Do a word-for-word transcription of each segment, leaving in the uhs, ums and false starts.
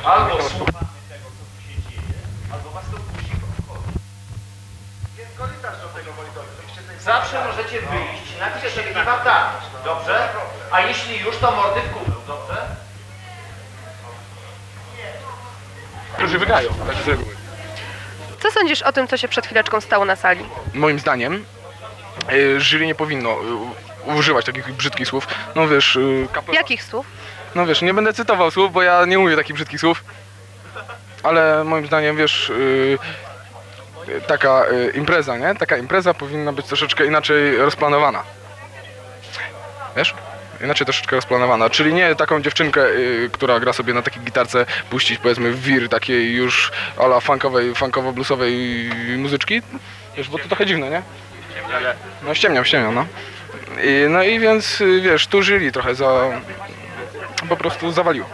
Albo słuchamy tego, co tu się dzieje, albo was to musi obchodzić. Jest korytarz do tego monitoru. Zawsze możecie wyjść, napisać sobie nie wam dać, dobrze? A jeśli już, to mordy w kubeł, dobrze? Którzy wygrają, tak z reguły. Co sądzisz o tym, co się przed chwileczką stało na sali? Moim zdaniem y, jury nie powinno y, używać takich brzydkich słów. No wiesz, y, kapela... Jakich słów? No wiesz, nie będę cytował słów, bo ja nie mówię takich brzydkich słów. Ale moim zdaniem, wiesz, y, y, taka y, impreza, nie? Taka impreza powinna być troszeczkę inaczej rozplanowana. Wiesz? Inaczej troszeczkę rozplanowana, czyli nie taką dziewczynkę, y, która gra sobie na takiej gitarce, puścić powiedzmy wir takiej już ala funkowej, funkowo-bluesowej muzyczki, wiesz, bo to trochę dziwne, nie? No ściemniam, ściemniam, no. I, no i więc, y, wiesz, tu jury trochę za... po prostu zawaliło.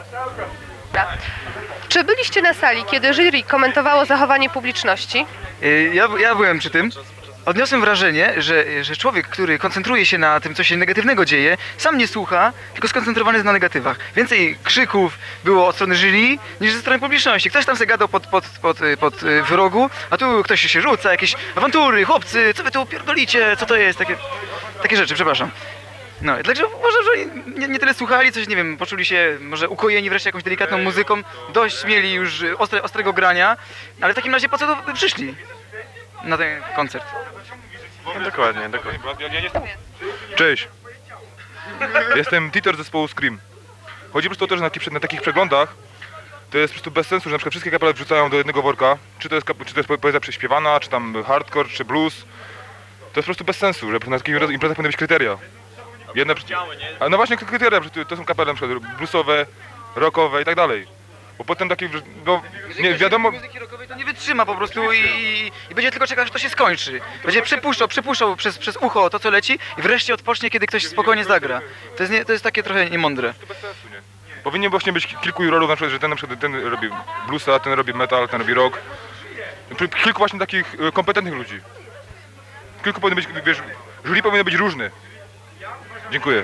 Czy byliście na sali, kiedy jury komentowało zachowanie publiczności? Ja, ja byłem przy tym. Odniosłem wrażenie, że, że człowiek, który koncentruje się na tym, co się negatywnego dzieje, sam nie słucha, tylko skoncentrowany jest na negatywach. Więcej krzyków było od strony jury niż ze strony publiczności. Ktoś tam se gadał pod, pod, pod, pod w rogu, a tu ktoś się rzuca, jakieś awantury, chłopcy, co wy tu pierdolicie, co to jest, takie, takie rzeczy, przepraszam. No, dlaczego uważam, że nie, nie tyle słuchali, coś, nie wiem, poczuli się może ukojeni wreszcie jakąś delikatną muzyką, dość mieli już ostre, ostrego grania, ale w takim razie po co to przyszli na ten koncert? No, dokładnie, dokładnie. Cześć. Jestem Titor zespołu Scream. Chodzi po prostu o to, że na, takich, na takich przeglądach to jest po prostu bez sensu, że na przykład wszystkie kapele wrzucają do jednego worka. Czy to jest, czy to jest poezja prześpiewana, czy tam hardcore, czy blues. To jest po prostu bez sensu, że na takich imprezach powinny być kryteria. Jedne, a no właśnie kryteria, to są kapele na przykład bluesowe, rockowe i tak dalej. Bo potem takie, no nie wiadomo... Muzyki rockowej to nie wytrzyma po prostu i, i będzie tylko czekać, aż to się skończy. Będzie przepuszczał, przepuszczał przez, przez ucho to, co leci i wreszcie odpocznie, kiedy ktoś spokojnie zagra. To jest, nie, to jest takie trochę niemądre. To bez sensu, nie? Powinien właśnie być kilku jurorów, na przykład, że ten na przykład ten robi bluesa, ten robi metal, ten robi rock. Kilku właśnie takich kompetentnych ludzi. Kilku powinno być, wiesz, jury powinno być różny. Dziękuję.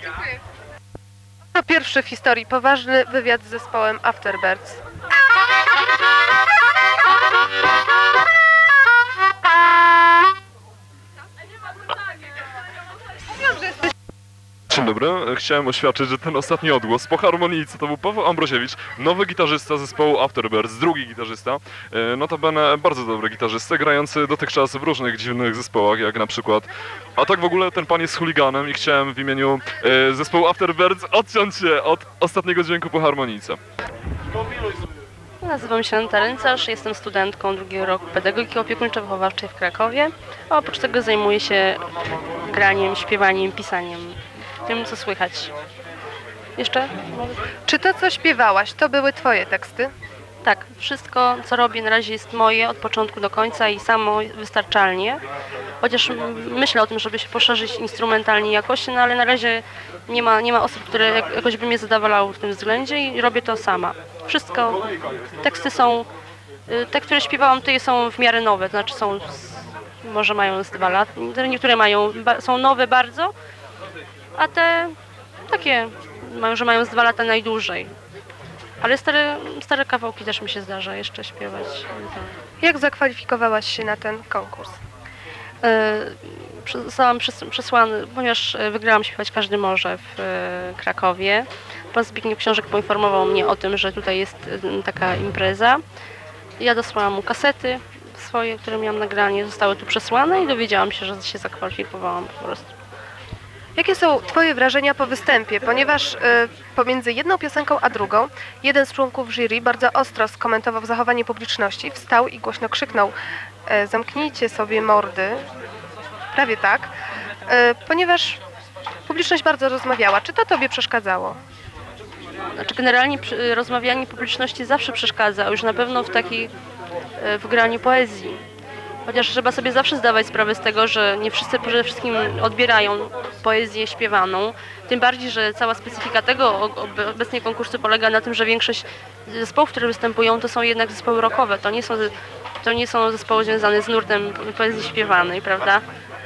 To pierwszy w historii poważny wywiad z zespołem Afterbirds. Dzień dobry, chciałem oświadczyć, że ten ostatni odgłos po harmonijce to był Paweł Ambrosiewicz, nowy gitarzysta zespołu Afterbirds, drugi gitarzysta, notabene bardzo dobry gitarzysta, grający dotychczas w różnych dziwnych zespołach, jak na przykład, a tak w ogóle ten pan jest chuliganem i chciałem w imieniu e, zespołu Afterbirds odciąć się od ostatniego dźwięku po harmonijce. Nazywam się Aneta Ręcarz, jestem studentką drugiego roku pedagogiki opiekuńczo-wychowawczej w Krakowie, a oprócz tego zajmuję się graniem, śpiewaniem, pisaniem. Tym, co słychać. Jeszcze? Czy to, co śpiewałaś, to były twoje teksty? Tak, wszystko, co robię na razie jest moje od początku do końca i samo wystarczalnie. Chociaż myślę o tym, żeby się poszerzyć instrumentalnie jakoś, no ale na razie nie ma, nie ma osób, które jakoś by mnie zadowalały w tym względzie i robię to sama. Wszystko, teksty są, te, które śpiewałam tutaj są w miarę nowe, to znaczy są, może mają z dwa lata, niektóre mają, są nowe bardzo, a te takie, że mają z dwa lata najdłużej. Ale stare, stare kawałki też mi się zdarza jeszcze śpiewać. Jak zakwalifikowałaś się na ten konkurs? Yy, zostałam przesłany, ponieważ wygrałam Śpiewać Każdy Może w yy, Krakowie. Pan Zbigniew Książek poinformował mnie o tym, że tutaj jest yy, taka impreza. Ja dosłałam mu kasety swoje, które miałam nagranie, zostały tu przesłane i dowiedziałam się, że się zakwalifikowałam po prostu. Jakie są twoje wrażenia po występie? Ponieważ y, pomiędzy jedną piosenką a drugą jeden z członków jury bardzo ostro skomentował zachowanie publiczności, wstał i głośno krzyknął y, zamknijcie sobie mordy, prawie tak, y, ponieważ publiczność bardzo rozmawiała. Czy to tobie przeszkadzało? Znaczy generalnie przy, rozmawianie publiczności zawsze przeszkadza, a już na pewno w takiej y, w graniu poezji. Chociaż trzeba sobie zawsze zdawać sprawę z tego, że nie wszyscy przede wszystkim odbierają poezję śpiewaną. Tym bardziej, że cała specyfika tego obecnie konkursu polega na tym, że większość zespołów, które występują, to są jednak zespoły rockowe. To nie są, to nie są zespoły związane z nurtem poezji śpiewanej, prawda?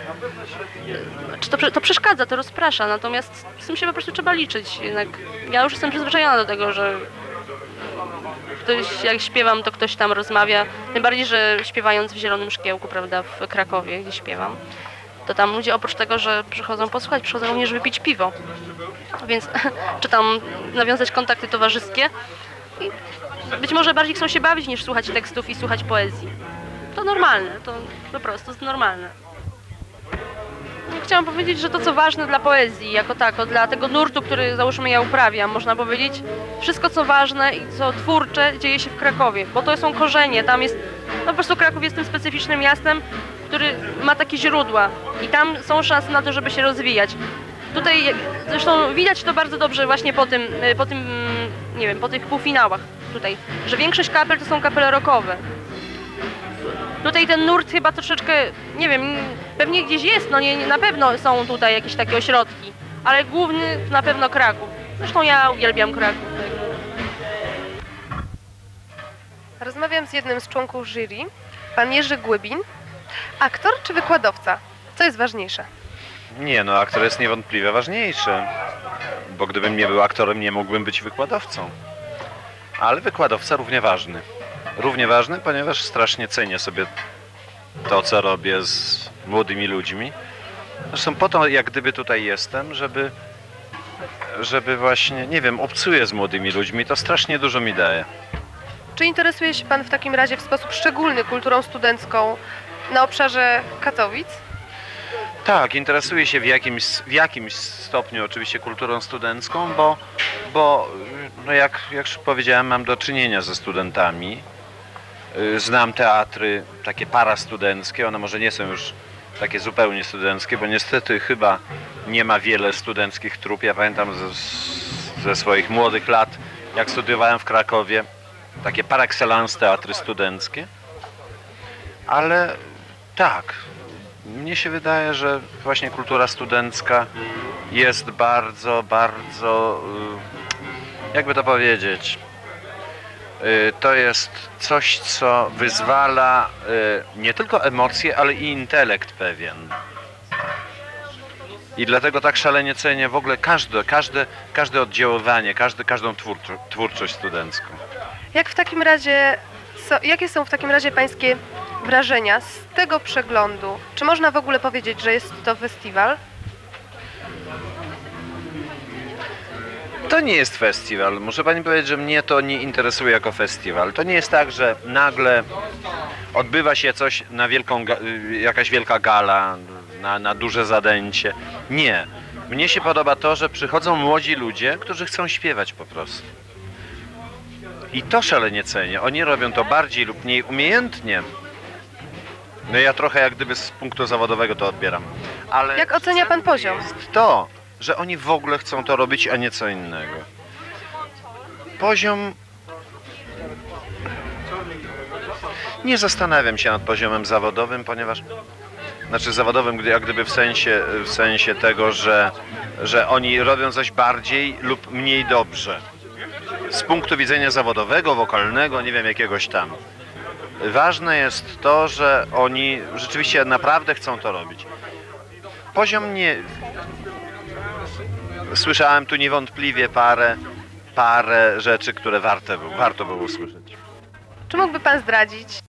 To, to przeszkadza, to rozprasza, natomiast z tym się po prostu trzeba liczyć. Jednak ja już jestem przyzwyczajona do tego, że ktoś, jak śpiewam, to ktoś tam rozmawia. Tym bardziej, że śpiewając w Zielonym Szkiełku, prawda, w Krakowie, gdzie śpiewam, to tam ludzie oprócz tego, że przychodzą posłuchać, przychodzą również wypić piwo. Więc czy tam nawiązać kontakty towarzyskie. I być może bardziej chcą się bawić niż słuchać tekstów i słuchać poezji. To normalne, to po prostu jest normalne. Chciałam powiedzieć, że to co ważne dla poezji, jako tako, dla tego nurtu, który załóżmy ja uprawiam, można powiedzieć, wszystko co ważne i co twórcze dzieje się w Krakowie, bo to są korzenie, tam jest, no po prostu Kraków jest tym specyficznym miastem, który ma takie źródła i tam są szanse na to, żeby się rozwijać. Tutaj zresztą widać to bardzo dobrze właśnie po tym, po tym, nie wiem, po tych półfinałach tutaj, że większość kapel to są kapele rockowe. Tutaj ten nurt chyba troszeczkę, nie wiem, pewnie gdzieś jest, no nie, na pewno są tutaj jakieś takie ośrodki, ale główny na pewno Kraków. Zresztą ja uwielbiam Kraków. Rozmawiam z jednym z członków jury, pan Jerzy Głybin. Aktor czy wykładowca? Co jest ważniejsze? Nie, no aktor jest niewątpliwie ważniejszy, bo gdybym nie był aktorem, nie mógłbym być wykładowcą. Ale wykładowca równie ważny. Równie ważny, ponieważ strasznie cenię sobie to, co robię z młodymi ludźmi. Zresztą po to, jak gdyby tutaj jestem, żeby, żeby właśnie, nie wiem, obcuję z młodymi ludźmi, to strasznie dużo mi daje. Czy interesuje się pan w takim razie w sposób szczególny kulturą studencką na obszarze Katowic? Tak, interesuję się w jakimś, w jakimś stopniu oczywiście kulturą studencką, bo, bo no jak, jak już powiedziałem, mam do czynienia ze studentami. Znam teatry takie parastudenckie, one może nie są już takie zupełnie studenckie, bo niestety chyba nie ma wiele studenckich trup. Ja pamiętam ze, ze swoich młodych lat, jak studiowałem w Krakowie, takie par excellence teatry studenckie. Ale tak, mnie się wydaje, że właśnie kultura studencka jest bardzo, bardzo, jakby to powiedzieć, to jest coś, co wyzwala nie tylko emocje, ale i intelekt pewien. I dlatego tak szalenie cenię w ogóle każde, każde, każde oddziaływanie, każde, każdą twórczo, twórczość studencką. Jak w takim razie, so, jakie są w takim razie pańskie wrażenia z tego przeglądu? Czy można w ogóle powiedzieć, że jest to festiwal? To nie jest festiwal. Muszę pani powiedzieć, że mnie to nie interesuje jako festiwal. To nie jest tak, że nagle odbywa się coś na wielką, jakaś wielka gala, na, na duże zadęcie. Nie. Mnie się podoba to, że przychodzą młodzi ludzie, którzy chcą śpiewać po prostu. I to szalenie cenię. Oni robią to bardziej lub mniej umiejętnie. No ja trochę jak gdyby z punktu zawodowego to odbieram. Ale jak ocenia pan poziom? Jest to, że oni w ogóle chcą to robić, a nie co innego. Poziom... Nie zastanawiam się nad poziomem zawodowym, ponieważ... Znaczy zawodowym, jak gdyby w sensie, w sensie tego, że, że oni robią coś bardziej lub mniej dobrze. Z punktu widzenia zawodowego, wokalnego, nie wiem, jakiegoś tam. Ważne jest to, że oni rzeczywiście naprawdę chcą to robić. Poziom nie... Słyszałem tu niewątpliwie parę, parę rzeczy, które warte, warto było usłyszeć. Czy mógłby pan zdradzić,